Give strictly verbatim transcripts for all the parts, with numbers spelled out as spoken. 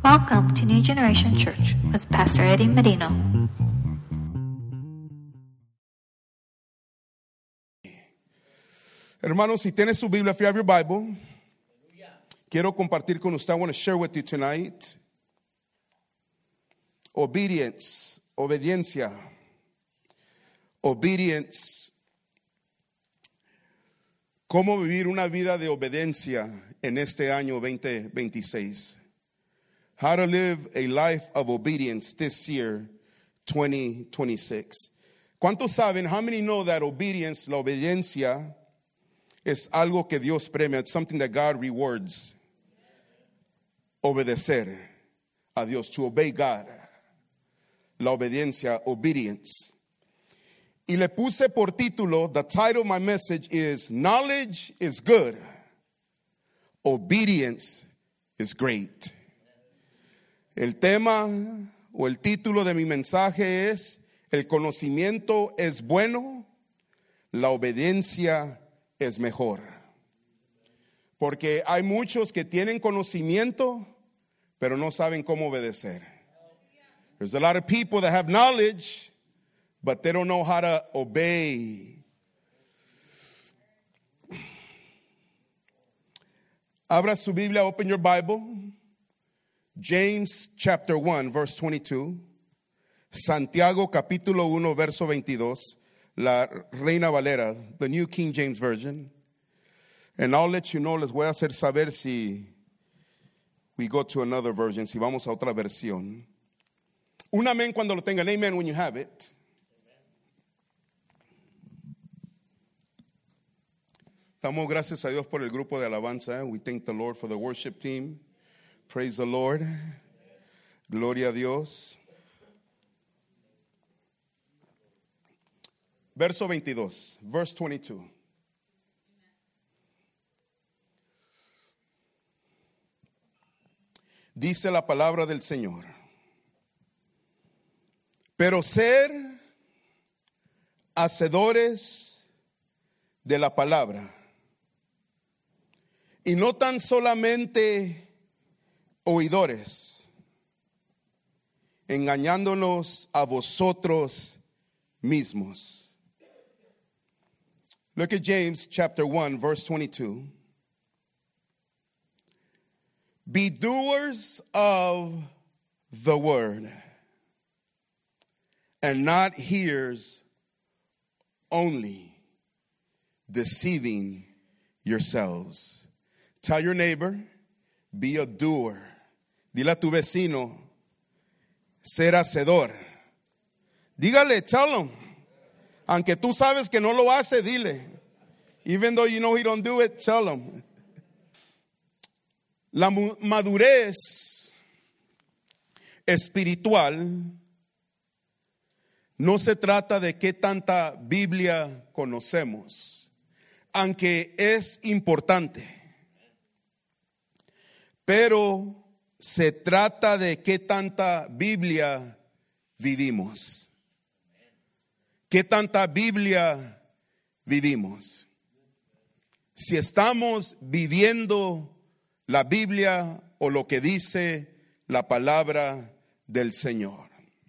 Welcome to New Generation Church with Pastor Eddie Merino. Hermanos, si tienes su Biblia, if you have your Bible, quiero compartir con usted. I want to share with you tonight obedience, obediencia, obedience. Cómo vivir una vida de obediencia en este año veinte veintiséis. How to live a life of obedience this year, twenty twenty-six. ¿Cuántos saben? How many know that obedience, la obediencia, es algo que Dios premia? It's something that God rewards. Obedecer a Dios, to obey God. La obediencia, obedience. Y le puse por título, the title of my message is Knowledge is Good, Obedience is Great. El tema o el título de mi mensaje es El conocimiento es bueno, la obediencia es mejor. Porque hay muchos que tienen conocimiento, pero no saben cómo obedecer. There's a lot of people that have knowledge, but they don't know how to obey. Abra su Biblia, open your Bible. James chapter one, verse twenty-two. Santiago capítulo uno, verso veintidós. La Reina Valera, the New King James Version. And I'll let you know, les voy a hacer saber si we go to another version, si vamos a otra versión. Un amén cuando lo tengan. Amen when you have it. Damos gracias a Dios por el grupo de alabanza. We thank the Lord for the worship team. Praise the Lord. Gloria a Dios. Verso veintidós, verse twenty-two. Dice la palabra del Señor. Pero ser hacedores de la palabra y no tan solamente oidores, engañándonos a vosotros mismos. Look at James chapter one, verse twenty-two. Be doers of the word, and not hearers only, deceiving yourselves. Tell your neighbor, be a doer. Dile a tu vecino, ser hacedor. Dígale, tell him. Aunque tú sabes que no lo hace, dile. Even though you know he don't do it, tell him. La madurez espiritual no se trata de qué tanta Biblia conocemos, aunque es importante, pero se trata de qué tanta Biblia vivimos. ¿Qué tanta Biblia vivimos? Si estamos viviendo la Biblia o lo que dice la palabra del Señor.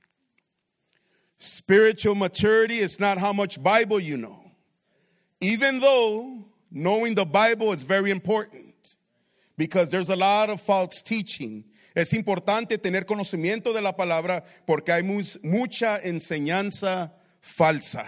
Spiritual maturity is not how much Bible you know. Even though knowing the Bible is very important, because there's a lot of false teaching. Es importante tener conocimiento de la palabra porque hay mu- mucha enseñanza falsa.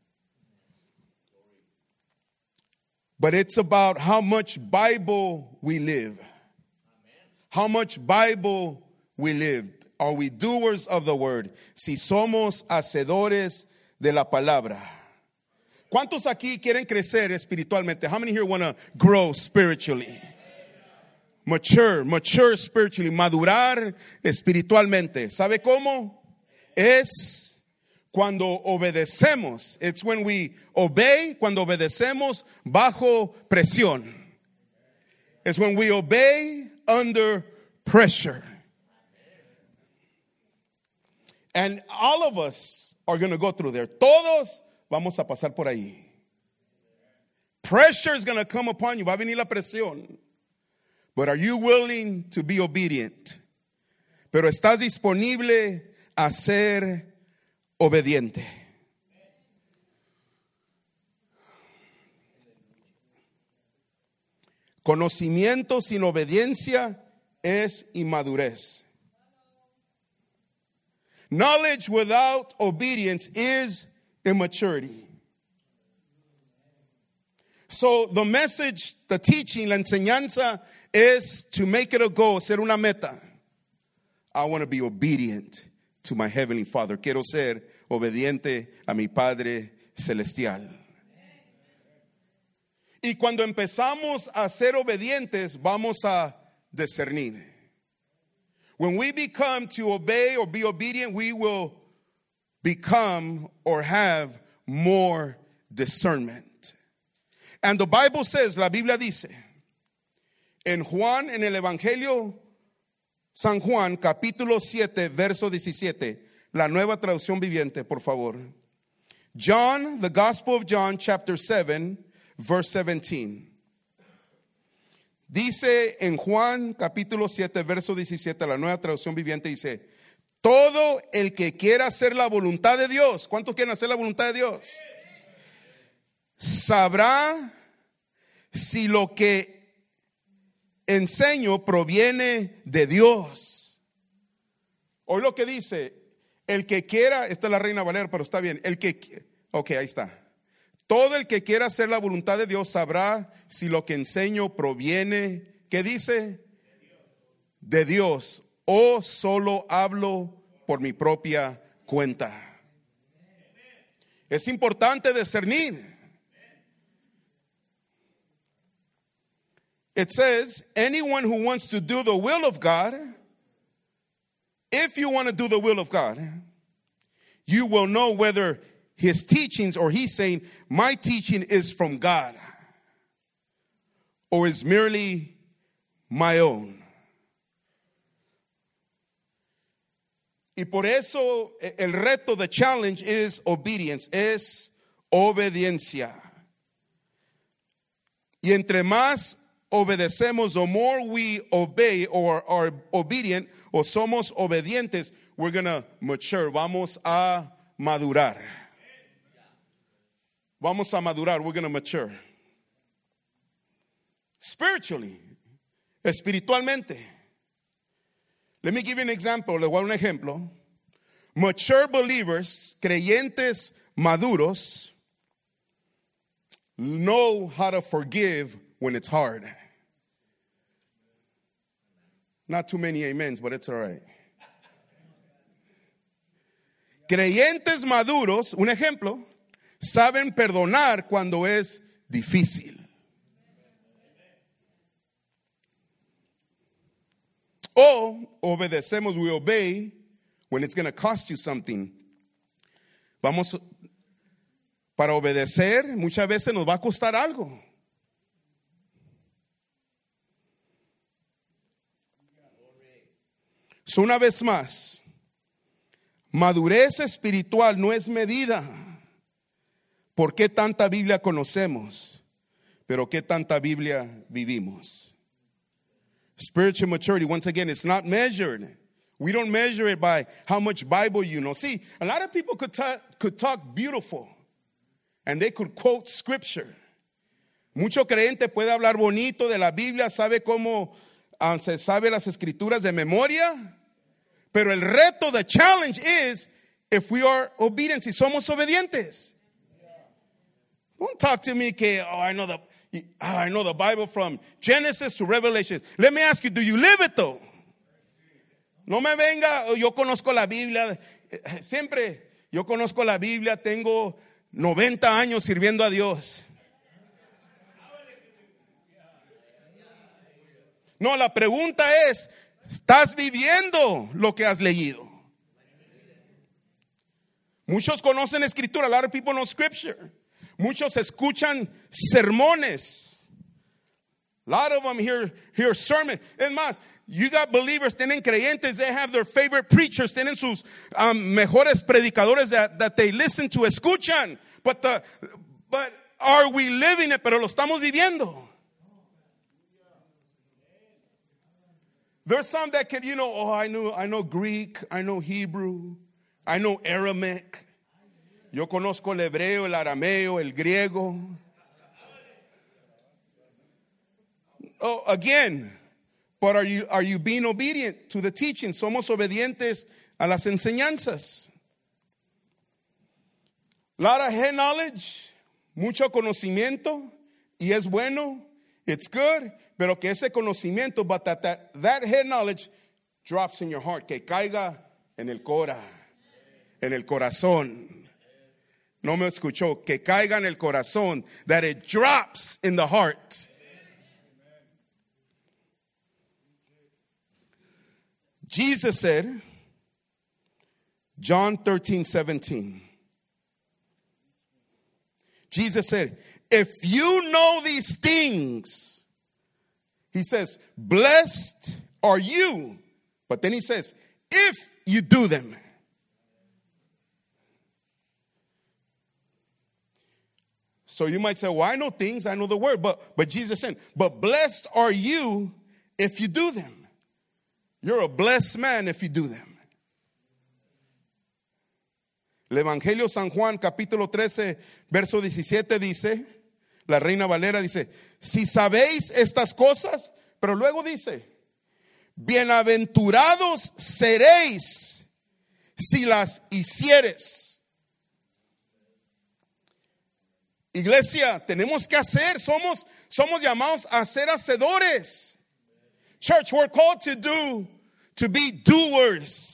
But it's about how much Bible we live. How much Bible we live. Are we doers of the word? Si somos hacedores de la palabra. ¿Cuántos aquí quieren crecer espiritualmente? How many here want to grow spiritually? Mature, mature spiritually, madurar espiritualmente. ¿Sabe cómo? Es cuando obedecemos. It's when we obey, cuando obedecemos bajo presión. It's when we obey under pressure. And all of us are going to go through there. Todos vamos a pasar por ahí. Pressure is going to come upon you. Va a venir la presión. But are you willing to be obedient? pero estás disponible a ser obediente. Conocimiento sin obediencia es inmadurez. Knowledge without obedience is immaturity. So the message, the teaching, la enseñanza is to make it a goal, ser una meta. I want to be obedient to my heavenly Father. Quiero ser obediente a mi Padre celestial. Y cuando empezamos a ser obedientes, vamos a discernir. When we become to obey or be obedient, we will become or have more discernment. And the Bible says, la Biblia dice, en Juan, en el Evangelio San Juan, capítulo siete, verso diecisiete, la Nueva Traducción Viviente, por favor. John, the Gospel of John, chapter seven, verse seventeen. Dice en Juan capítulo siete, verso diecisiete, la Nueva Traducción Viviente, dice: todo el que quiera hacer la voluntad de Dios, ¿cuántos quieren hacer la voluntad de Dios? Sabrá si lo que enseño proviene de Dios. Hoy lo que dice, el que quiera, esta es la Reina Valera, pero está bien, el que, ok, ahí está. Todo el que quiera hacer la voluntad de Dios sabrá si lo que enseño proviene, ¿qué dice? De Dios, o solo hablo por mi propia cuenta. Es importante discernir. It says, anyone who wants to do the will of God, if you want to do the will of God, you will know whether his teachings, or he's saying, my teaching is from God, or is merely my own. Y por eso el reto, the challenge is obedience, es obediencia. Y entre más obedecemos, the more we obey or are obedient, o somos obedientes, we're going to mature, vamos a madurar. Vamos a madurar, we're going to mature. Spiritually, espiritualmente. Let me give you an example, le voy a dar un ejemplo. Mature believers, creyentes maduros, know how to forgive when it's hard. Not too many amens, but it's all right. Creyentes maduros, un ejemplo, saben perdonar cuando es difícil. O obedecemos, we obey when it's going to cost you something. Vamos, para obedecer, muchas veces nos va a costar algo. So, una vez más, madurez espiritual no es medida por qué tanta Biblia conocemos, pero qué tanta Biblia vivimos. Spiritual maturity, once again, it's not measured. We don't measure it by how much Bible you know. See, a lot of people could, ta- could talk beautiful and they could quote scripture. Mucho creyente puede hablar bonito de la Biblia, sabe cómo um, se sabe las escrituras de memoria, pero el reto, the challenge is if we are obedient, si somos obedientes. Don't talk to me que, oh, I know the oh, I know the Bible from Genesis to Revelation. Let me ask you, do you live it though? No me venga, oh, yo conozco la Biblia. Siempre, yo conozco la Biblia, tengo noventa años sirviendo a Dios. No, la pregunta es, ¿estás viviendo lo que has leído? Muchos conocen escritura. A lot of people know scripture. Muchos escuchan sermones. A lot of them hear, hear sermons. Es más, you got believers, tienen creyentes, they have their favorite preachers, tienen sus um, mejores predicadores that, that they listen to, escuchan. But, the, but are we living it? Pero lo estamos viviendo. There's some that can, you know, oh, I know, I know Greek, I know Hebrew, I know Aramaic. Yo conozco el hebreo, el arameo, el griego. Oh, again, but are you are you being obedient to the teaching? Somos obedientes a las enseñanzas. Lot of head knowledge, mucho conocimiento, y es bueno, it's good, pero que ese conocimiento, but that, that, that head knowledge drops in your heart, que caiga en el cora, en el corazón. No me escuchó, que caiga en el corazón, that it drops in the heart. Jesus said, John thirteen seventeen. Jesus said, if you know these things, he says, blessed are you. But then he says, if you do them. So you might say, well, I know things, I know the word. But, but Jesus said, but blessed are you if you do them. You're a blessed man if you do them. El Evangelio San Juan, capítulo trece, verso diecisiete dice, la Reina Valera dice, si sabéis estas cosas, pero luego dice, bienaventurados seréis si las hicieres. Iglesia, tenemos que hacer, somos, somos llamados a ser hacedores. Church, we're called to do, to be doers.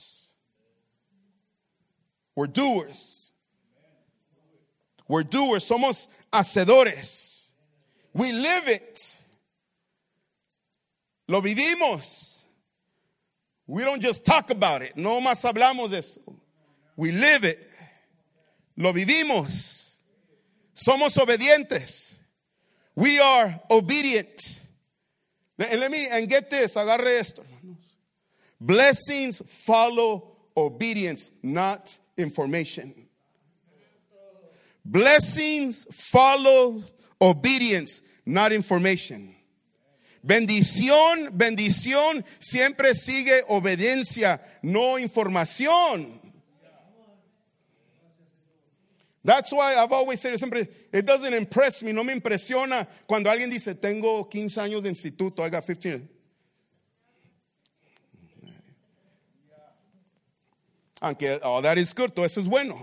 We're doers. We're doers. Somos hacedores. We live it. Lo vivimos. We don't just talk about it. No más hablamos de eso. We live it. Lo vivimos. Somos obedientes. We are obedient. And let me, and get this, agarre esto, hermanos. Blessings follow obedience, not information. Blessings follow obedience, not information. Bendición, bendición siempre sigue obediencia, no información. That's why I've always said, siempre, it doesn't impress me, no me impresiona cuando alguien dice, tengo quince años de instituto, I got fifteen. Aunque all that is good, todo eso es bueno.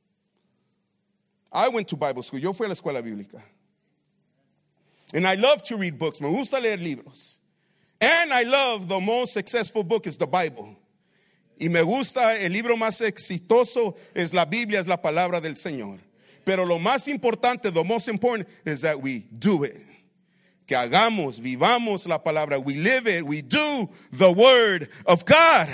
I went to Bible school, yo fui a la escuela bíblica. And I love to read books, me gusta leer libros. And I love the most successful book is the Bible. Y me gusta, el libro más exitoso es la Biblia, es la palabra del Señor. Pero lo más importante, the most important, is that we do it. Que hagamos, vivamos la palabra. We live it, we do the word of God.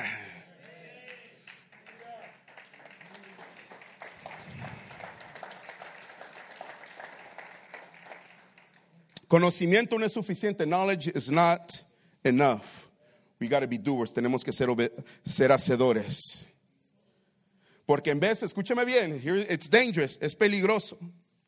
Conocimiento no es suficiente. Knowledge is not enough. We got to be doers. Tenemos que ser, obe- ser hacedores. Porque en vez, escúchame bien, here it's dangerous, es peligroso.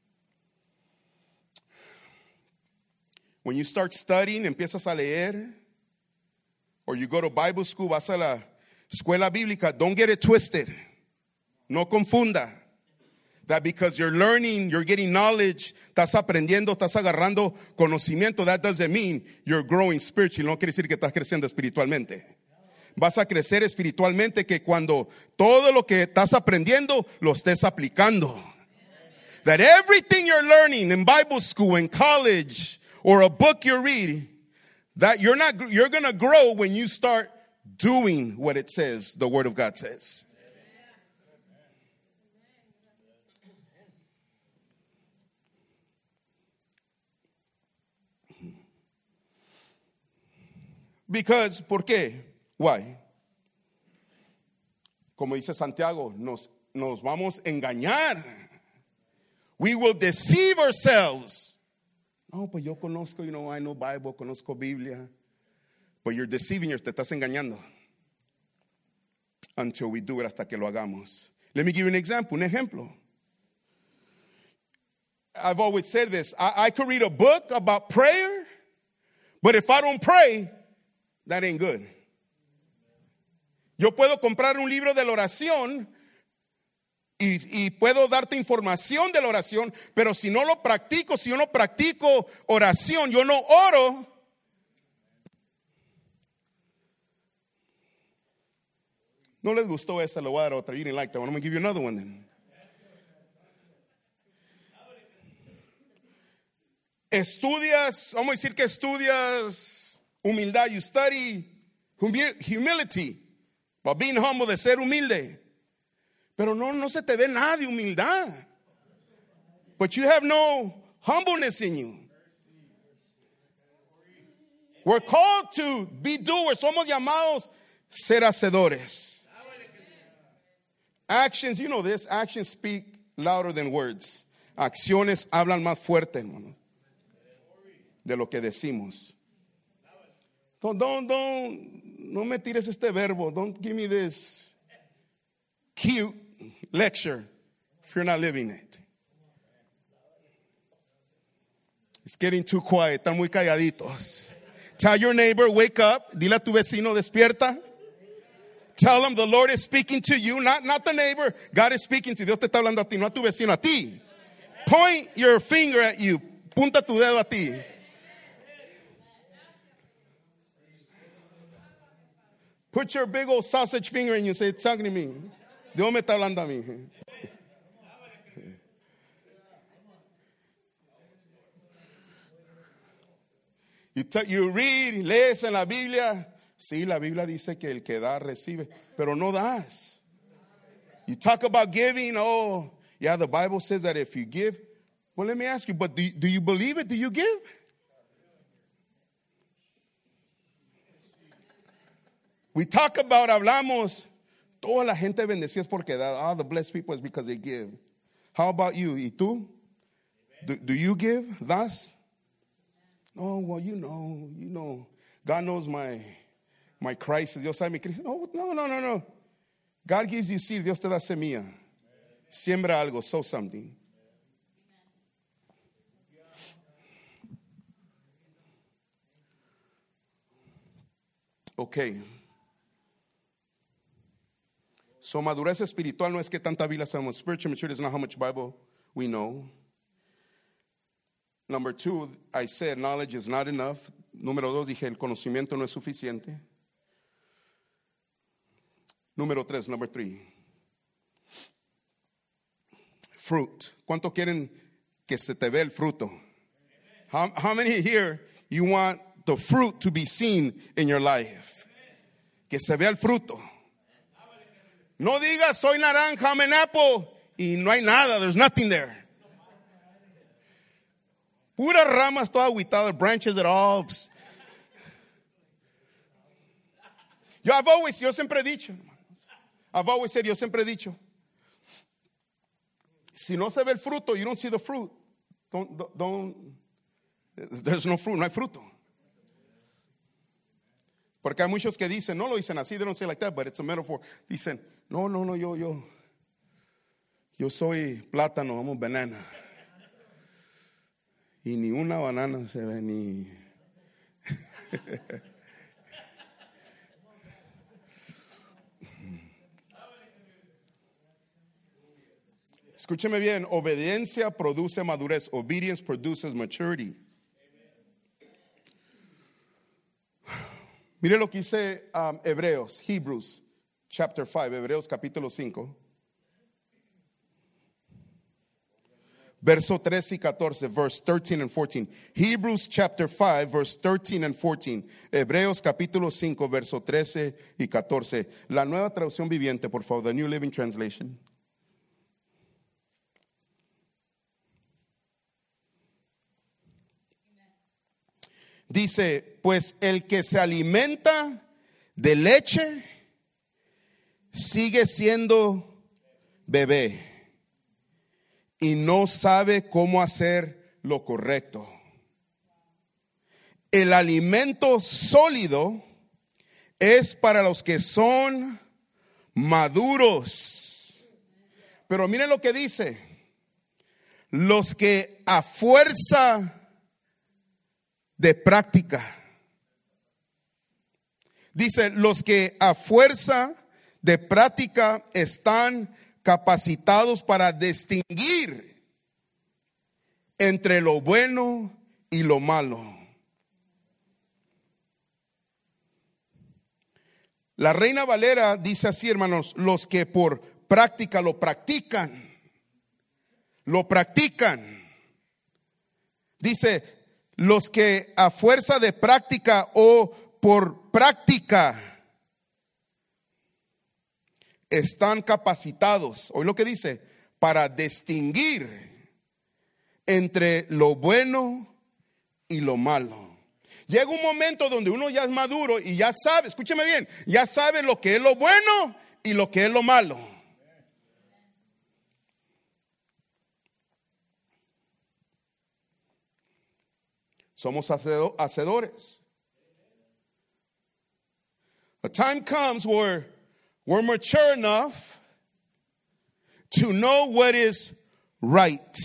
When you start studying, empiezas a leer, or you go to Bible school, vas a la escuela bíblica, don't get it twisted. No confunda. That because you're learning, you're getting knowledge, estás aprendiendo, estás agarrando conocimiento, that doesn't mean you're growing spiritually. No quiere decir que estás creciendo espiritualmente. Vas a crecer espiritualmente que cuando todo lo que estás aprendiendo lo estés aplicando. That everything you're learning in Bible school, in college, or a book you're reading, that you're not, you're going to grow when you start doing what it says, the Word of God says. Because, ¿por qué? Why? Como dice Santiago, nos, nos vamos a engañar. We will deceive ourselves. No, pues yo conozco, you know, I know Bible, conozco Biblia. But you're deceiving yourself, te estás engañando. Until we do it, hasta que lo hagamos. Let me give you an example, un ejemplo. I've always said this. I, I could read a book about prayer, but if I don't pray, that ain't good. Yo puedo comprar un libro de la oración y, y puedo darte información de la oración, pero si no lo practico, si yo no practico oración, yo no oro. No les gustó esa, le voy a dar otra. You didn't like that one. I'm going to give you another one then. Estudias, vamos a decir que estudias humildad. You study humility. About being humble, de ser humilde. Pero no, no se te ve nada de humildad. But you have no humbleness in you. We're called to be doers. Somos llamados ser hacedores. Actions, you know this, actions speak louder than words. Acciones hablan más fuerte, hermano, de lo que decimos. Don't, don't, don't, no me tires este verbo. Don't give me this cute lecture if you're not living it. It's getting too quiet. Están muy calladitos. Tell your neighbor, wake up. Dile a tu vecino, despierta. Tell him the Lord is speaking to you, not, not the neighbor. God is speaking to you. Dios te está hablando a ti, no a tu vecino, a ti. Point your finger at you. Punta tu dedo a ti. Put your big old sausage finger in you and say, it's talking to me. Dios me está hablando a mí. You, t- you read, lees en la Biblia. Sí, la Biblia dice que el que da recibe, pero no das. You talk about giving. Oh, yeah, the Bible says that if you give. Well, let me ask you, but do, do you believe it? Do you give? We talk about, hablamos, toda la gente bendecida es porque da. Ah, the blessed people is because they give. How about you? ¿Y tú? Do, do you give? ¿Das? Oh, well, you know, you know, God knows my my crisis. Dios sabe mi crisis. No, no, no, no, no. God gives you seed. Dios te da semilla. Siembra algo. Sow something. Okay. So madurez espiritual no es que tanta Biblia sabemos. Spiritual maturity is not how much Bible we know. Number two, I said knowledge is not enough. Número dos, dije el conocimiento no es suficiente. Número tres, number three. Fruit. ¿Cuánto quieren que se te vea el fruto? How, how many here you want the fruit to be seen in your life? Que se vea el fruto. No digas soy naranja, I'm an apple, y no hay nada, there's nothing there. Puras ramas todas aguitadas, branches at all. Yo, I've always, yo siempre he dicho, I've always said, yo siempre he dicho, si no se ve el fruto, you don't see the fruit. Don't, don't, don't there's no fruit, no hay fruto. Porque hay muchos que dicen, no lo dicen así, they don't say like that, but it's a metaphor. Dicen, no, no, no, yo, yo, yo soy plátano, I'm a banana. Y ni una banana se ve ni. Escúcheme bien, obediencia produce madurez. Obedience produces maturity. Mire lo que dice um, Hebreos, Hebrews, chapter five, Hebreos capítulo cinco. Verso trece y catorce, verse thirteen and fourteen. Hebrews chapter five, verse thirteen and fourteen. Hebreos capítulo cinco, verso trece y catorce. La nueva traducción viviente, por favor, the New Living Translation. Dice, pues el que se alimenta de leche sigue siendo bebé y no sabe cómo hacer lo correcto. El alimento sólido es para los que son maduros. Pero miren lo que dice. Los que a fuerza de práctica. Dice, los que a fuerza de práctica están capacitados para distinguir entre lo bueno y lo malo. La Reina Valera dice así, hermanos, los que por práctica lo practican, lo practican. Dice, los que a fuerza de práctica o por práctica están capacitados, oye lo que dice, para distinguir entre lo bueno y lo malo. Llega un momento donde uno ya es maduro y ya sabe, escúcheme bien, ya sabe lo que es lo bueno y lo que es lo malo. Somos hacedores. A time comes where we're mature enough to know what is right,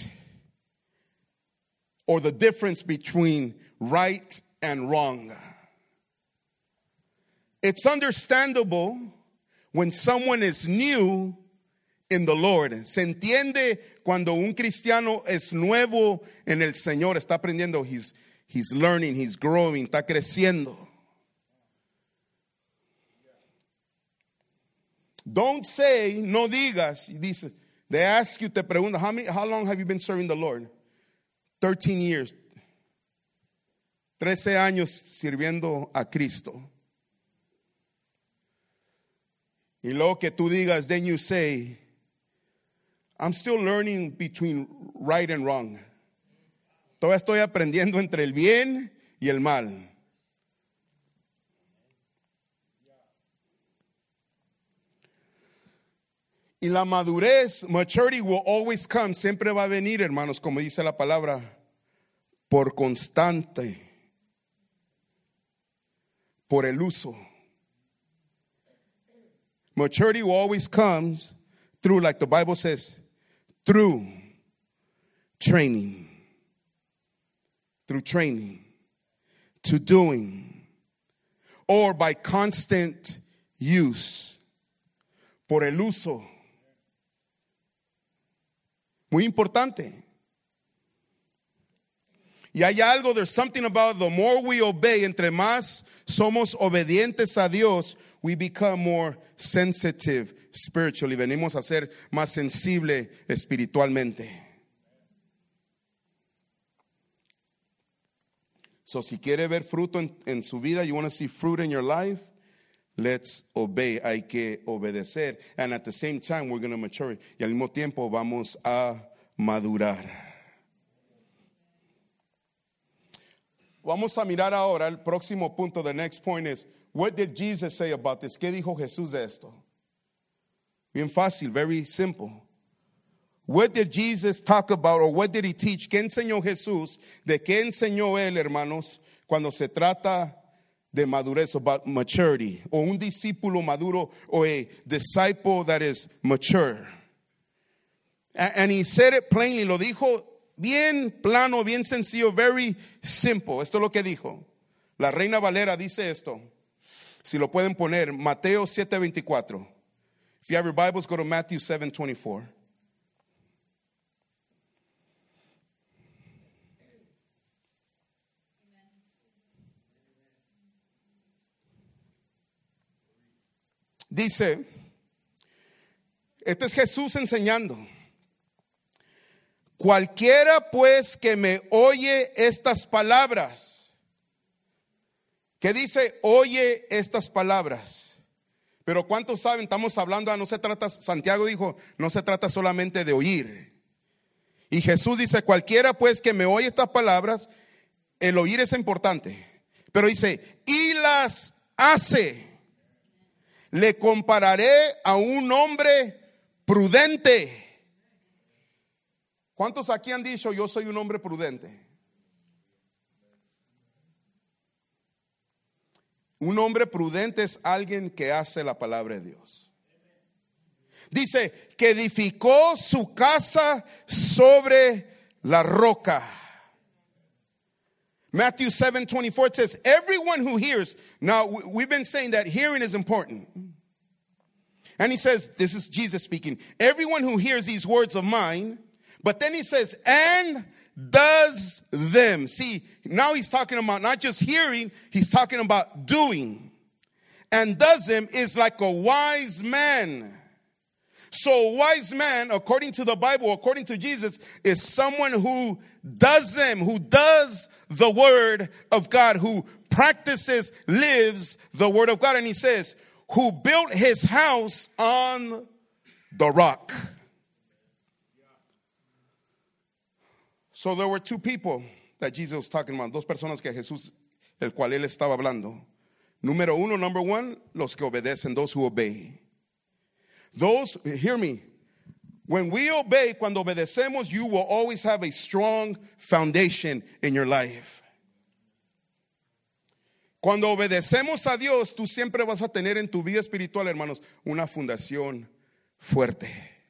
or the difference between right and wrong. It's understandable when someone is new in the Lord. Se entiende cuando un cristiano es nuevo en el Señor, está aprendiendo, he's, he's learning, he's growing, está creciendo. Don't say, no digas, dice, they ask you, te preguntan, how, many, how long have you been serving the Lord? thirteen years. trece años sirviendo a Cristo. Y luego que tú digas, then you say, I'm still learning between right and wrong. Todavía estoy aprendiendo entre el bien y el mal. Y la madurez, maturity will always come, siempre va a venir, hermanos, como dice la palabra, por constante, por el uso. Maturity will always comes through, like the Bible says, through training, through training, to doing, or by constant use, por el uso. Muy importante. Y hay algo, there's something about the more we obey, entre más somos obedientes a Dios, we become more sensitive spiritually. Venimos a ser más sensible espiritualmente. So si quiere ver fruto en, en su vida, you want to see fruit in your life, let's obey. Hay que obedecer. And at the same time, we're going to mature. Y al mismo tiempo vamos a madurar. Vamos a mirar ahora el próximo punto. The next point is, what did Jesus say about this? ¿Qué dijo Jesús de esto? Bien fácil, very simple. What did Jesus talk about, or what did he teach? ¿Qué enseñó Jesús? ¿De qué enseñó él, hermanos, cuando se trata de madurez, about maturity, o un discípulo maduro, or a disciple that is mature? And he said it plainly, lo dijo bien plano, bien sencillo, very simple. Esto es lo que dijo. La Reina Valera dice esto. Si lo pueden poner, Mateo siete veinticuatro. If you have your Bibles, go to Matthew seven twenty-four. Dice, este es Jesús enseñando. Cualquiera pues que me oye estas palabras, que dice, oye estas palabras. Pero ¿cuántos saben? Estamos hablando, no se trata, Santiago dijo, no se trata solamente de oír. Y Jesús dice, cualquiera pues que me oye estas palabras, el oír es importante. Pero dice, y las hace. Le compararé a un hombre prudente. ¿Cuántos aquí han dicho, yo soy un hombre prudente? Un hombre prudente es alguien que hace la palabra de Dios. Dice que edificó su casa sobre la roca. Matthew seven twenty-four, it says, everyone who hears. Now we've been saying that hearing is important. And he says, this is Jesus speaking, everyone who hears these words of mine, but then he says, and does them. See, now he's talking about not just hearing, he's talking about doing. And does them is like a wise man. So a wise man, according to the Bible, according to Jesus, is someone who does them, who does the word of God, who practices, lives the word of God. And he says, who built his house on the rock. So there were two people that Jesus was talking about. Dos personas que Jesús, el cual él estaba hablando. Número uno, number one, los que obedecen, those who obey. Those, hear me, when we obey, cuando obedecemos, you will always have a strong foundation in your life. Cuando obedecemos a Dios, tú siempre vas a tener en tu vida espiritual, hermanos, una fundación fuerte.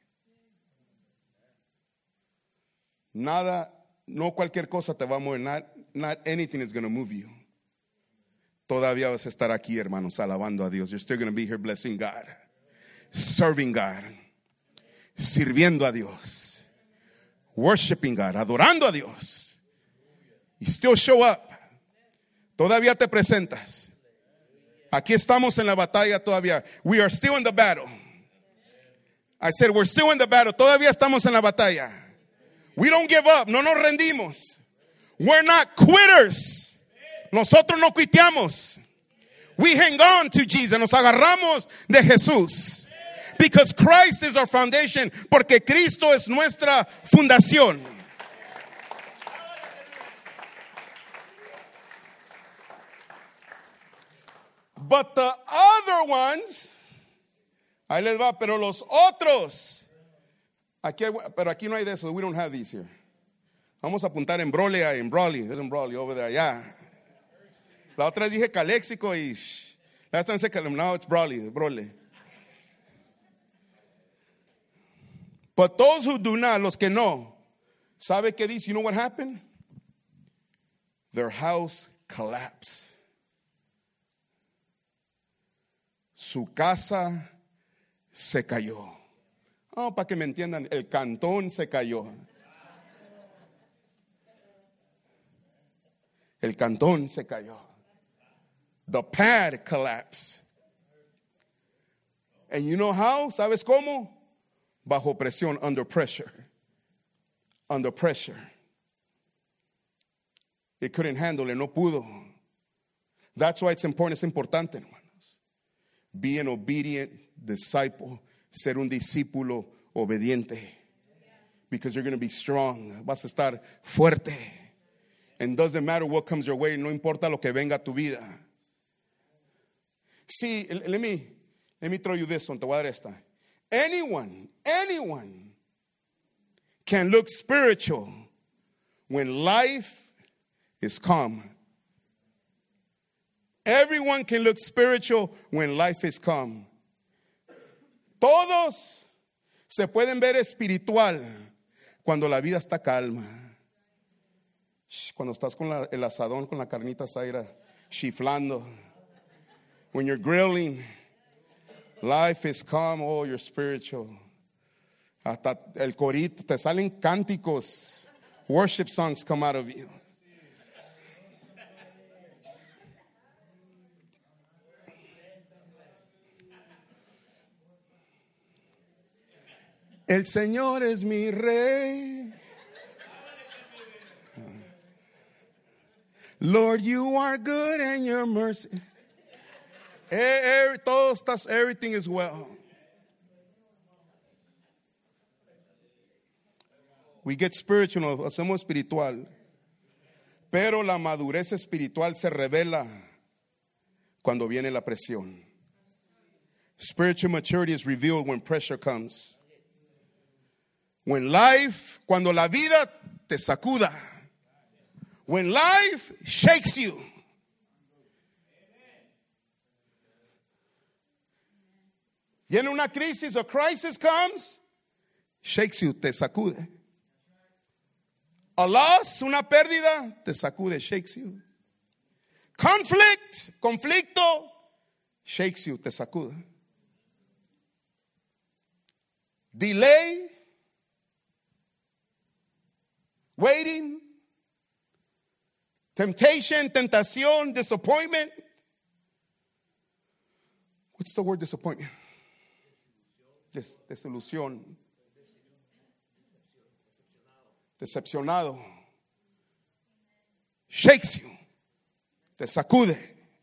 Nada, no cualquier cosa te va a mover. Not, not anything is going to move you. Todavía vas a estar aquí, hermanos, alabando a Dios. You're still going to be here blessing God, serving God, sirviendo a Dios, worshiping God, adorando a Dios. You still show up. Todavía te presentas. Aquí estamos en la batalla todavía. We are still in the battle. I said we're still in the battle. Todavía estamos en la batalla. We don't give up. No nos rendimos. We're not quitters. Nosotros no quiteamos. We hang on to Jesus. Nos agarramos de Jesús. Because Christ is our foundation. Porque Cristo es nuestra fundación. But the other ones, ahí les va, pero los otros, aquí hay, pero aquí no hay de eso. We don't have these here. Vamos a apuntar en Broly, en Broly, there's en Broly over there, yeah. La otra dije Calexico y shh. Last time I said now it's Broly, Broly. But those who do not, los que no, ¿sabe qué dice? You know what happened? Their house collapsed. Su casa se cayó. Oh, para que me entiendan, el cantón se cayó. El cantón se cayó. The pad collapsed. And you know how? ¿Sabes cómo? Bajo presión, under pressure. Under pressure. It couldn't handle it, no pudo. That's why it's important, es importante, hermano. Be an obedient disciple. Ser un discípulo obediente. Because you're going to be strong. Vas a estar fuerte. And doesn't matter what comes your way. No importa lo que venga a tu vida. See, let me, let me throw you this one. Te voy a dar esta. Anyone, anyone can look spiritual when life is calm. Everyone can look spiritual when life is calm. Todos se pueden ver espiritual cuando la vida está calma. Cuando estás con la, el asadón, con la carnita asaida, chiflando. When you're grilling, life is calm. Oh, you're spiritual. Hasta el corito, te salen cánticos. Worship songs come out of you. El Señor es mi rey. Lord, you are good and your mercy. Todo estás, everything is well. We get spiritual, nos hacemos espiritual. Pero la madurez espiritual se revela cuando viene la presión. Spiritual maturity is revealed when pressure comes. When life, cuando la vida te sacuda. When life shakes you. Viene una crisis, a crisis comes, shakes you, te sacude. A loss, una pérdida, te sacude, shakes you. Conflict, conflicto, shakes you, te sacude. delay, waiting, temptation, tentación, disappointment. What's the word disappointment? Des- desilusión. Decepcionado. Shakes you. Te sacude.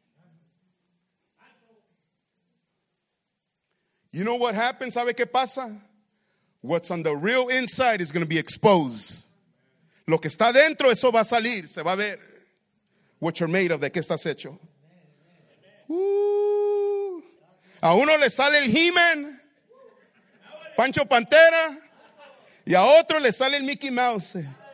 You know what happens? ¿Sabe qué pasa? What's on the real inside is going to be exposed. Lo que está dentro, eso va a salir, se va a ver. What you're made of, de qué estás hecho. Uh, a uno le sale el He-Man, Pancho Pantera, y a otro le sale el Mickey Mouse.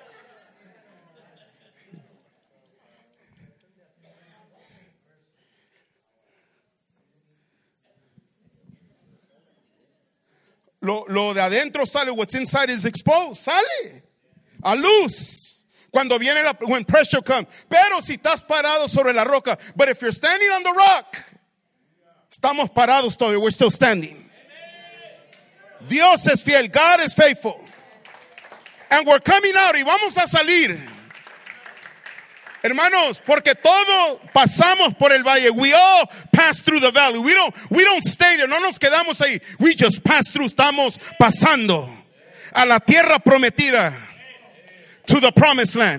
Lo, lo de adentro sale, what's inside is exposed, sale a luz. Cuando viene la, when pressure comes. Pero si estás parado sobre la roca, but if you're standing on the rock, estamos parados todavía, we're still standing. Dios es fiel, God is faithful. And we're coming out, y vamos a salir. Hermanos, porque todo pasamos por el valle. We all pass through the valley. We don't, we don't stay there. No nos quedamos ahí. We just pass through. Estamos pasando a la tierra prometida. To the promised land.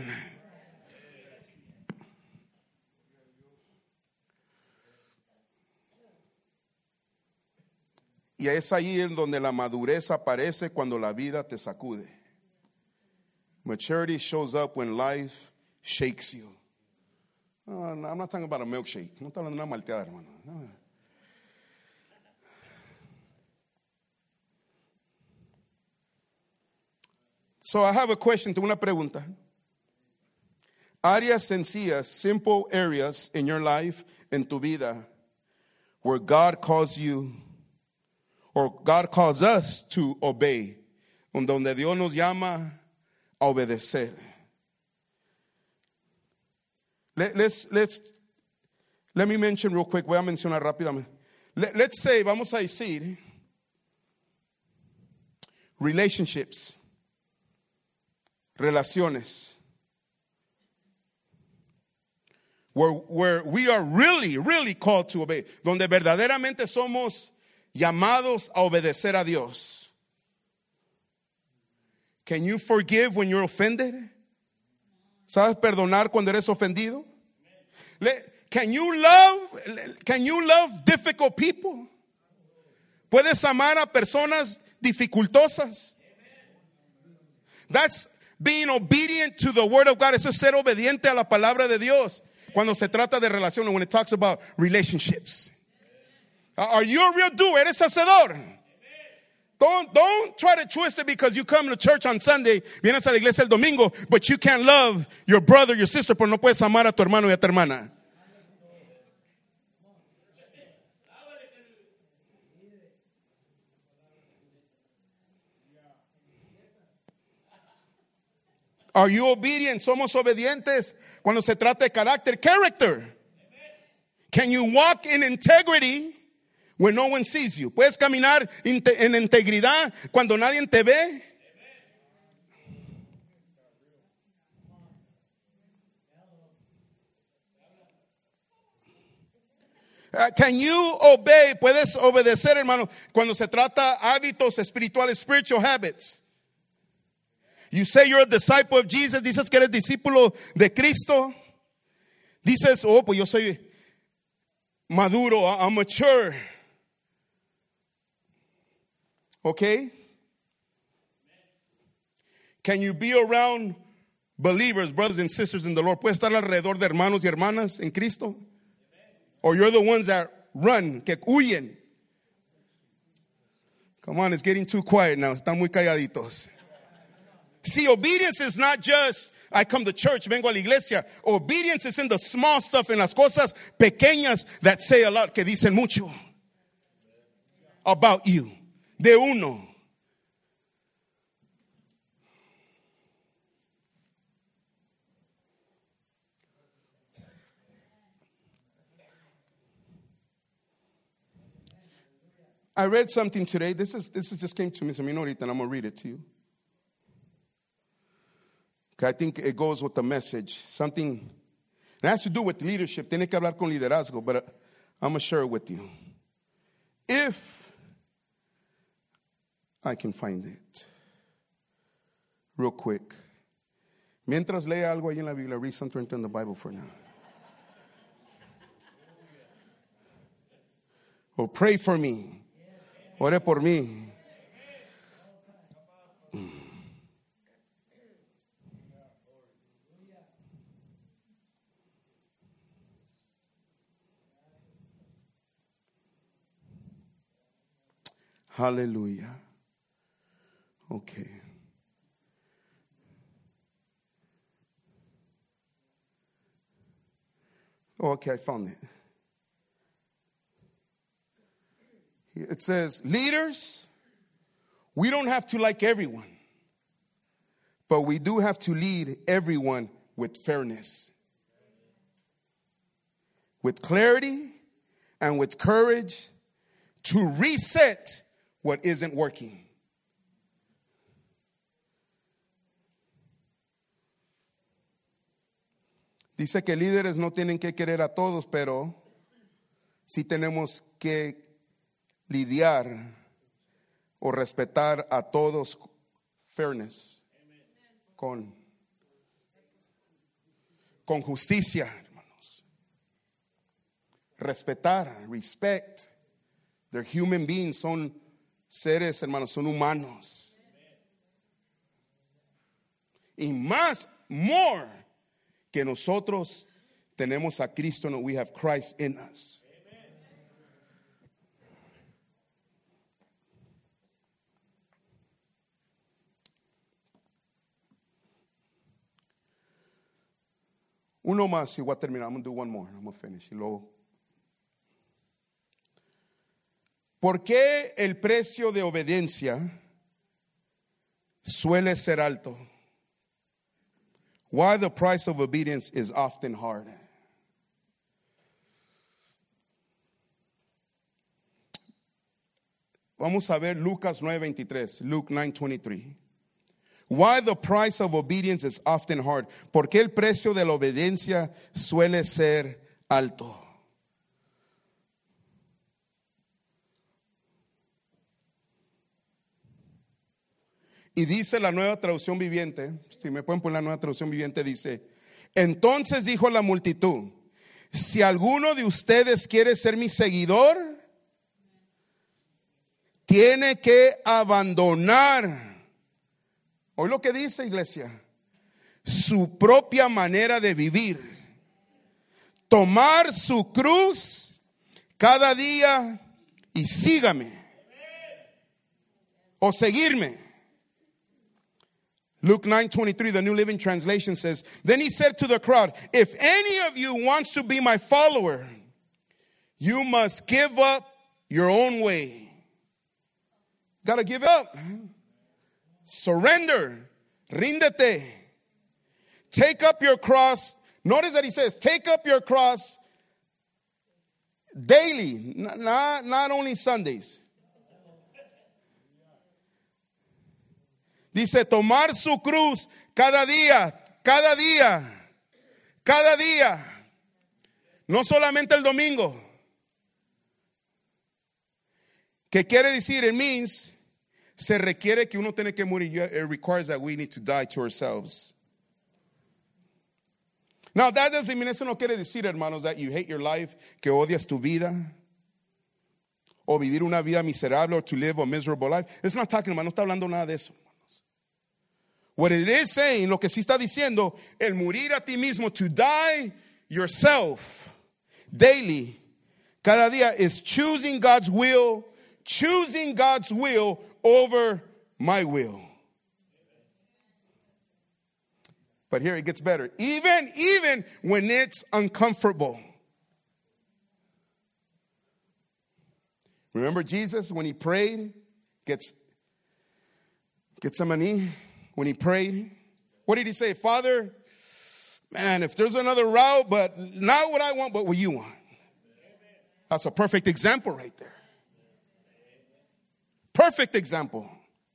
Y es ahí en donde la madurez aparece cuando la vida te sacude. Maturity shows up when life shakes you. Uh, no, I'm not talking about a milkshake. No estoy hablando de una malteada, hermano. No. So I have a question, tengo una pregunta. Áreas sencillas, simple areas in your life, en tu vida, where God calls you, or God calls us to obey, donde Dios nos llama a obedecer. Let, let's, let's, let me mention real quick, voy a mencionar rápidamente. Let, let's say, vamos a decir, relationships, relaciones, where, where we are really, really called to obey, donde verdaderamente somos llamados a obedecer a Dios. Can you forgive when you're offended? ¿Sabes perdonar cuando eres ofendido? Can you love, can you love difficult people? ¿Puedes amar a personas dificultosas? That's being obedient to the word of God. Eso es ser obediente a la palabra de Dios. Cuando se trata de relaciones, when it talks about relationships. Are you a real doer? ¿Eres hacedor? Don't, don't try to twist it because you come to church on Sunday, vienes a la iglesia el domingo, but you can't love your brother, your sister, pero no puedes amar a tu hermano y a tu hermana. Are you obedient? Somos obedientes cuando se trata de carácter, character. Can you walk in integrity when no one sees you? ¿Puedes caminar en integridad cuando nadie te ve? Uh, can you obey? ¿Puedes obedecer, hermano, cuando se trata hábitos espirituales, spiritual habits? You say you're a disciple of Jesus, dices que eres discípulo de Cristo. Dices, oh, pues yo soy maduro, I'm mature. Okay? Can you be around believers, brothers and sisters in the Lord? ¿Puedes estar alrededor de hermanos y hermanas en Cristo? Or you're the ones that run, que huyen? Come on, it's getting too quiet now. Están muy calladitos. See, obedience is not just, I come to church, vengo a la iglesia. Obedience is in the small stuff, en las cosas pequeñas that say a lot, que dicen mucho about you. De uno. I read something today. This is this is just came to me, so minorita, and I'm going to read it to you. Okay, I think it goes with the message. Something, it has to do with leadership. Tiene que hablar con liderazgo, but I'm going to share it with you. If I can find it. Real quick. Mientras lea algo ahí en la Biblia, read something in the Bible for now. Or pray for me. Ore por mí. Mm. Hallelujah. Okay. Oh, okay, I found it. It says, leaders, we don't have to like everyone, but we do have to lead everyone with fairness, with clarity, and with courage to reset what isn't working. Dice que líderes no tienen que querer a todos, pero sí tenemos que lidiar o respetar a todos. Fairness. Con, con justicia, hermanos. Respetar, respect. They're human beings, son seres, hermanos, son humanos. Y más, more, que nosotros tenemos a Cristo, we have Christ in us. Uno más y voy a terminar. I'm going to do one more. I'm going to finish. Y luego. ¿Por qué el precio de obediencia suele ser alto? Why the price of obedience is often hard. Vamos a ver Lucas nine twenty-three. Luke nine twenty-three. Why the price of obedience is often hard. ¿Por qué el precio de la obediencia suele ser alto? Y dice la Nueva Traducción Viviente, si me pueden poner la Nueva Traducción Viviente, dice, entonces dijo la multitud, si alguno de ustedes quiere ser mi seguidor, tiene que abandonar, oye lo que dice, iglesia, su propia manera de vivir, tomar su cruz cada día y sígame, o seguirme. Luke nine twenty-three, the New Living Translation says, then he said to the crowd, if any of you wants to be my follower, you must give up your own way. Got to give it up. Surrender. Ríndete. Take up your cross. Notice that he says, take up your cross daily, not, not only Sundays. Dice, tomar su cruz cada día, cada día, cada día. No solamente el domingo. ¿Qué quiere decir? It means, se requiere que uno tiene que morir. It requires that we need to die to ourselves. Now, that doesn't mean, eso no quiere decir, hermanos, that you hate your life, que odias tu vida, o vivir una vida miserable, or to live a miserable life. It's not talking about, no está hablando nada de eso. What it is saying, lo que sí está diciendo, el morir a ti mismo, to die yourself daily, cada día, is choosing God's will, choosing God's will over my will. But here it gets better. Even, even when it's uncomfortable. Remember Jesus when he prayed, gets Gethsemane, when he prayed, what did he say? Father, man, if there's another route, but not what I want, but what you want. That's a perfect example right there. Perfect example.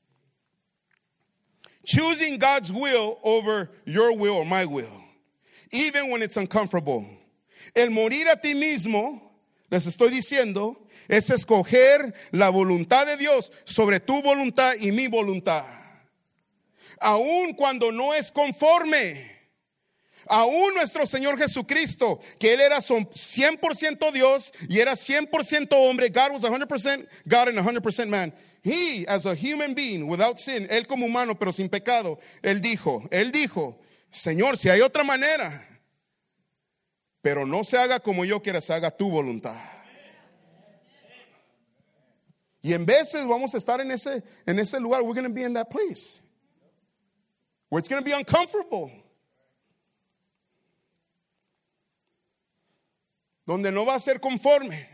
Choosing God's will over your will or my will, even when it's uncomfortable. El morir a ti mismo, les estoy diciendo, es escoger la voluntad de Dios sobre tu voluntad y mi voluntad. Aun cuando no es conforme. Aún nuestro Señor Jesucristo, que Él era cien por ciento Dios y era cien por ciento hombre. God was one hundred percent God and one hundred percent man. He, as a human being, without sin, Él como humano, pero sin pecado, Él dijo, Él dijo, Señor, si hay otra manera, pero no se haga como yo quiera, se haga tu voluntad. Y en veces vamos a estar en ese, en ese lugar, we're going to be in that place, where it's going to be uncomfortable. Donde no va a ser conforme.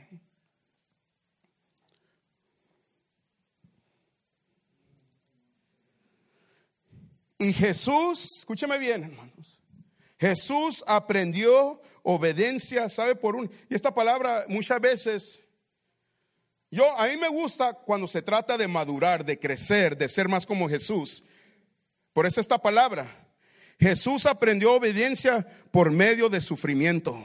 Y Jesús, escúchame bien, hermanos. Jesús aprendió obediencia, ¿sabe? Por un, y esta palabra muchas veces, yo, a mí me gusta cuando se trata de madurar, de crecer, de ser más como Jesús. Por eso esta palabra. Jesús aprendió obediencia por medio de sufrimiento.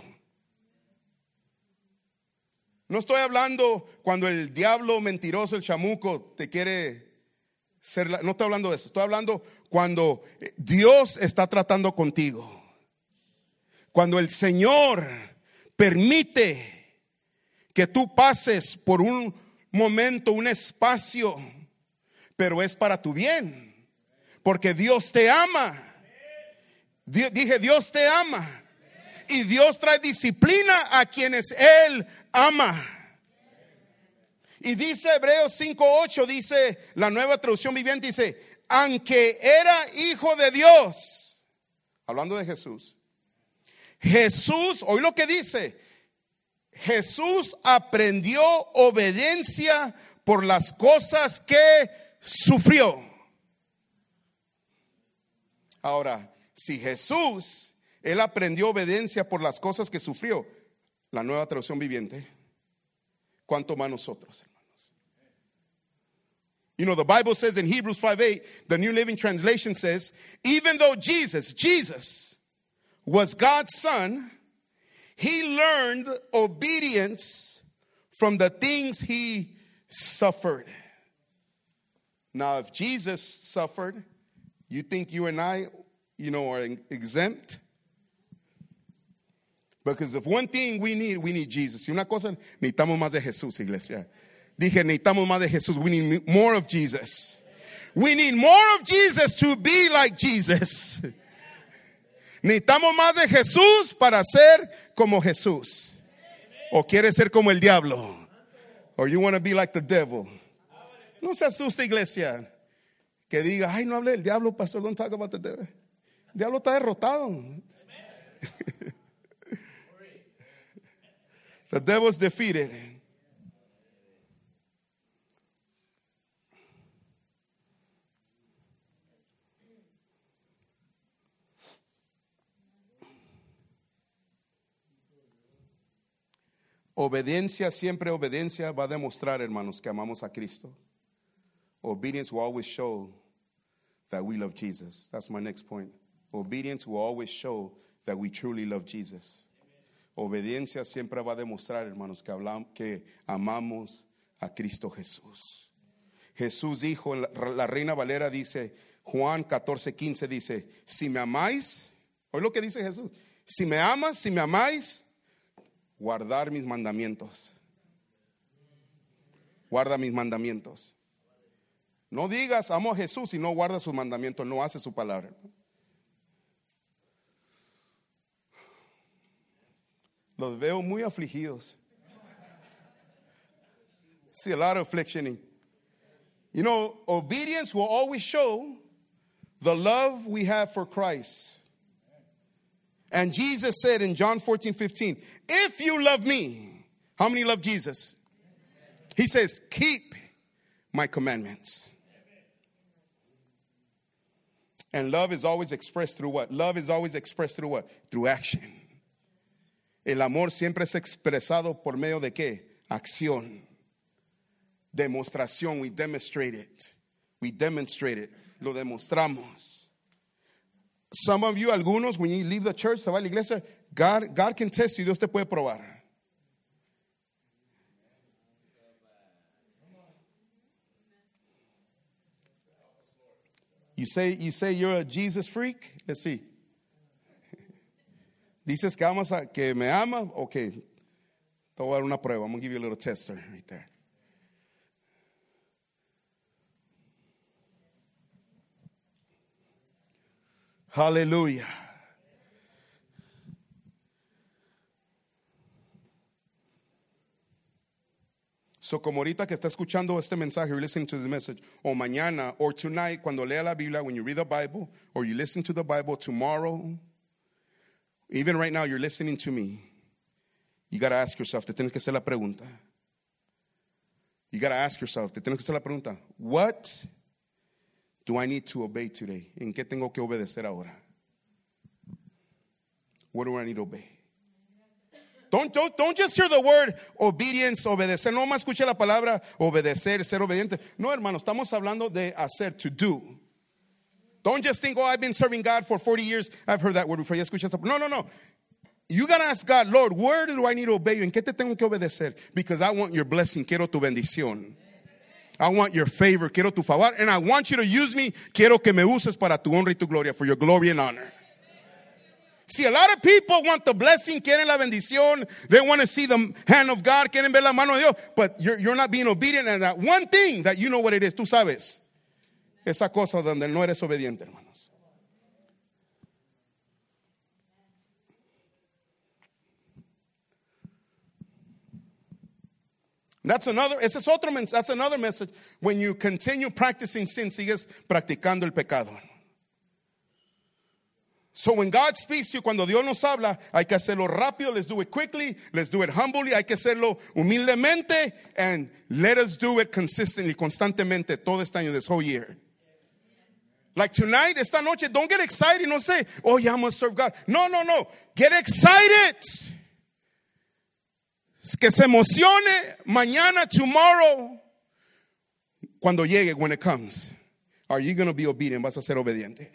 No estoy hablando cuando el diablo mentiroso, el chamuco, te quiere ser, la, no estoy hablando de eso. Estoy hablando cuando Dios está tratando contigo. Cuando el Señor permite que tú pases por un momento, un espacio, pero es para tu bien. Porque Dios te ama. Dije, Dios te ama. Y Dios trae disciplina a quienes Él ama. Y dice Hebreos cinco ocho, dice la Nueva Traducción Viviente, dice, aunque era hijo de Dios, hablando de Jesús, Jesús, oí lo que dice, Jesús aprendió obediencia por las cosas que sufrió. Ahora, si Jesús, Él aprendió obediencia por las cosas que sufrió, la Nueva Traducción Viviente, ¿cuánto más nosotros, hermanos? You know, the Bible says in Hebrews five eight, the New Living Translation says, even though Jesus, Jesus was God's son, He learned obedience from the things He suffered. Now, if Jesus suffered, you think you and I, you know, are exempt? Because if one thing we need, we need Jesus. Y una cosa, necesitamos más de Jesús, iglesia. Dije, necesitamos más de Jesús. We need more of Jesus. We need more of Jesus to be like Jesus. Necesitamos más de Jesús para ser como Jesús. O quieres ser como el diablo. Or you want to be like the devil. No se asuste, iglesia. Que diga, ay, no hable del diablo, pastor. Don't talk about the devil. El diablo está derrotado. The devil's defeated. Obediencia, siempre obediencia va a demostrar, hermanos, que amamos a Cristo. Obedience will always show that we love Jesus. That's my next point. Obedience will always show that we truly love Jesus. Obediencia siempre va a demostrar, hermanos, que hablamos, que amamos a Cristo Jesús. Jesús dijo, la, la Reina Valera dice, Juan catorce quince dice, si me amáis, oye lo que dice Jesús, si me amas, si me amáis, guardar mis mandamientos. Guarda mis mandamientos. No digas amo a Jesús y no guarda sus mandamientos, no hace su palabra. Los veo muy afligidos. See a lot of affliction. You know, obedience will always show the love we have for Christ. And Jesus said in John fourteen fifteen, if you love me, how many love Jesus? He says, keep my commandments. And love is always expressed through what? Love is always expressed through what? Through action. El amor siempre es expresado por medio de qué? Acción. Demostración. We demonstrate it. We demonstrate it. Lo demostramos. Some of you, algunos, when you leave the church, se va a la iglesia, God, God can test you. Dios te puede probar. You say, you say you're a Jesus freak? Let's see. Dices que amas a, que me ama? Okay. Te voy a dar una prueba. I'm going to give you a little tester right there. Hallelujah. So, como ahorita que está escuchando este mensaje, you're listening to the message, o mañana, or tonight, cuando lea la Biblia, when you read the Bible, or you listen to the Bible tomorrow, even right now, you're listening to me, you got to ask yourself, te tienes que hacer la pregunta. You got to ask yourself, te tienes que hacer la pregunta, what do I need to obey today? ¿En qué tengo que obedecer ahora? What do I need to obey? Don't, don't, don't just hear the word obedience, obedecer. No más escuche la palabra obedecer, ser obediente. No, hermano, estamos hablando de hacer, to do. Don't just think, oh, I've been serving God for forty years. I've heard that word before. Ya escuché esta. No, no, no. You got to ask God, Lord, where do I need to obey you? ¿En qué te tengo que obedecer? Because I want your blessing. Quiero tu bendición. I want your favor. Quiero tu favor. And I want you to use me. Quiero que me uses para tu honra y tu gloria. For your glory and honor. See, a lot of people want the blessing, quieren la bendición. They want to see the hand of God, quieren ver la mano de Dios. But you're, you're not being obedient. And that one thing that you know what it is, tú sabes. Esa cosa donde no eres obediente, hermanos. That's another, ese es otro mensaje, that's another message. When you continue practicing sin, sigues practicando el pecado. So when God speaks to you, cuando Dios nos habla, hay que hacerlo rápido. Let's do it quickly. Let's do it humbly. Hay que hacerlo humildemente. And let us do it consistently, constantemente, todo este año, this whole year. Like tonight, esta noche, don't get excited. No say, oh, yeah, I'm going to serve God. No, no, no. Get excited. Que se emocione mañana, tomorrow, cuando llegue, when it comes. Are you going to be obedient? Vas a ser obediente.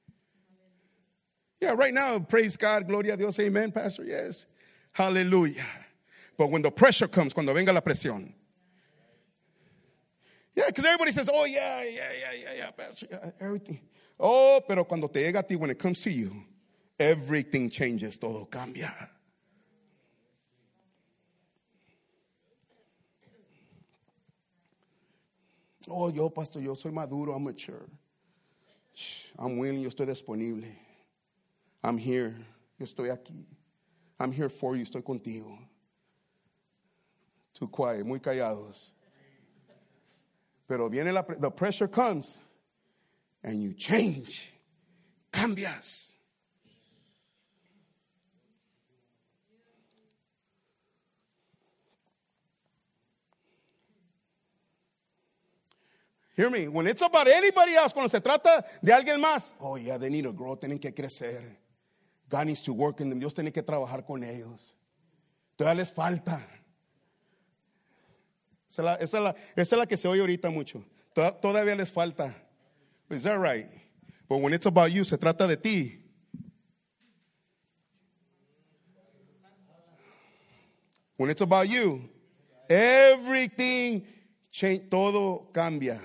Yeah, right now, praise God, gloria a Dios, amen, Pastor, yes. Hallelujah. But when the pressure comes, cuando venga la presión. Yeah, because everybody says, oh, yeah, yeah, yeah, yeah, yeah, Pastor, yeah, everything. Oh, pero cuando te llega a ti, when it comes to you, everything changes, todo cambia. Oh, yo, Pastor, yo soy maduro, I'm mature. I'm willing, yo estoy disponible. I'm here, yo estoy aquí. I'm here for you, estoy contigo. Too quiet, muy callados. Pero viene la, the pressure comes and you change. Cambias. Hear me, when it's about anybody else, cuando se trata de alguien más, oh yeah, they need to grow, tienen que crecer. God needs to work in them. Dios tiene que trabajar con ellos. Todavía les falta. Esa es la, esa es la, esa es la que se oye ahorita mucho. Todavía les falta. Is that right? But when it's about you, se trata de ti. When it's about you, everything change, todo cambia.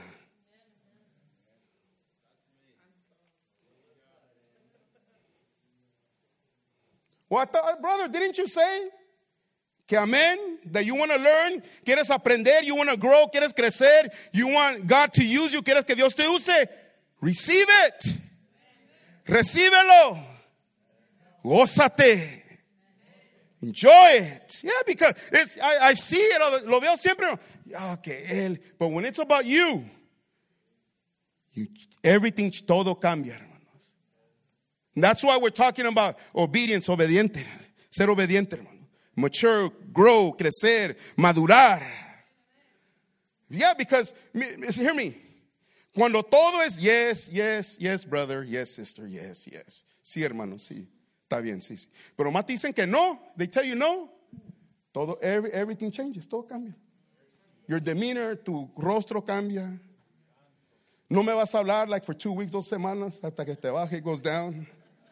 What, the, brother, didn't you say? Que amén, that you want to learn, quieres aprender, you want to grow, quieres crecer, you want God to use you, quieres que Dios te use. Receive it. Recíbelo. Gózate. Enjoy it. Yeah, because it's, I, I see it, lo veo siempre. Okay, él. But when it's about you, you everything, todo cambia, hermanos. That's why we're talking about obedience, obediente. Ser obediente, hermano. Mature, grow, crecer, madurar. Yeah, because, hear me. Cuando todo es yes, yes, yes, brother, yes, sister, yes, yes. Sí, hermano, sí. Está bien, sí, sí. Pero más dicen que no. They tell you no. Todo, every, everything changes. Todo cambia. your demeanor, tu rostro cambia. No me vas a hablar like for two weeks, dos semanas, hasta que te baje, it goes down.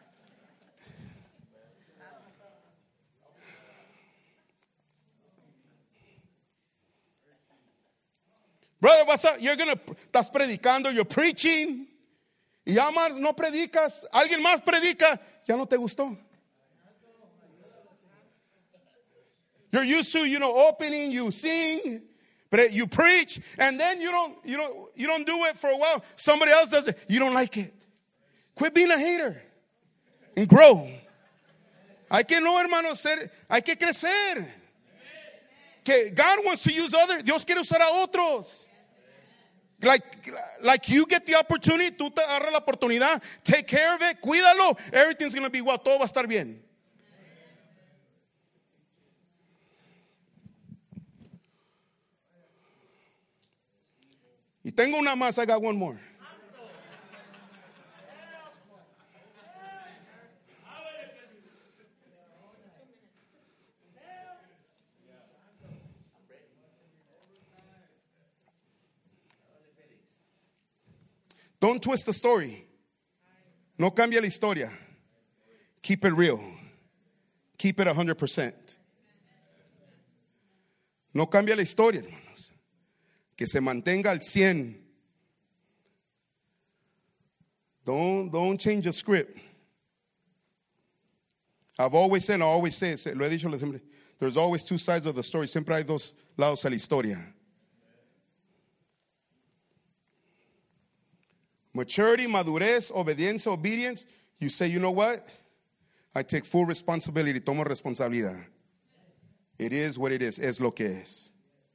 Brother, what's up? You're gonna, estás predicando, you're preaching. Y ya más no predicas. Alguien más predica, ya no te gustó. You're used to, you know, opening, you sing, but you preach, and then you don't, you don't, you don't do it for a while. Somebody else does it. You don't like it. Quit being a hater and grow. Hay que no, hermano, ser, hay que crecer. Que God wants to use others. Dios quiere usar a otros. Like, like you get the opportunity, tú te agarras la oportunidad, take care of it, cuídalo, everything's going to be well, todo va a estar bien. Y tengo una más, I got one more. Don't twist the story. No cambia la historia. Keep it real. Keep it one hundred percent. No cambia la historia, hermanos. Que se mantenga al cien. Don't, don't change the script. I've always said, I always say, lo he dicho siempre, there's always two sides of the story. Siempre hay dos lados a la historia. Maturity, madurez, obediencia, obedience. You say, you know what? I take full responsibility. Tomo responsabilidad. It is what it is. Es lo que es.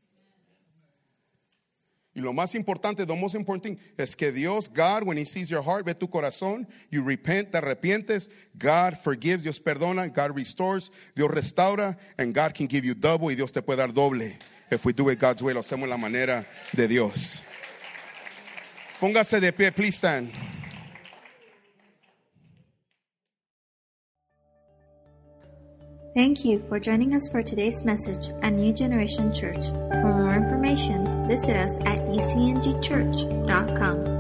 Y lo más importante, the most important thing, es que Dios, God, when He sees your heart, ve tu corazón, you repent, te arrepientes, God forgives, Dios perdona, God restores, Dios restaura, and God can give you double, y Dios te puede dar doble. If we do it God's way, lo hacemos la manera de Dios. Póngase de pie, please stand. Thank you for joining us for today's message at New Generation Church. For more information, visit us at e c n g church dot com.